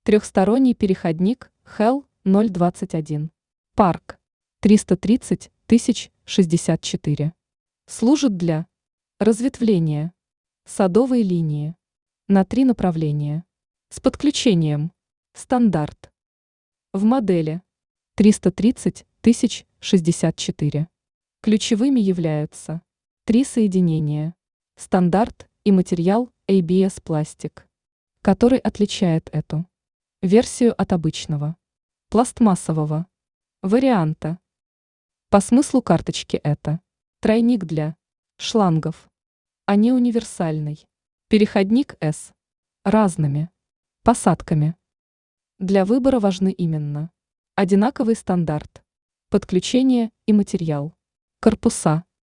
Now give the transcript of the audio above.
Трехсторонний переходник HEL 021. Парк 330 064. Служит для разветвления садовой линии на 3 направления с подключением стандарт в модели 330 064. Ключевыми являются 3 соединения, стандарт и материал ABS пластик, который отличает эту версию от обычного пластмассового варианта. По смыслу карточки это тройник для шлангов, а не универсальный переходник S разными посадками. Для выбора важны именно одинаковый стандарт, подключение и материал, корпуса,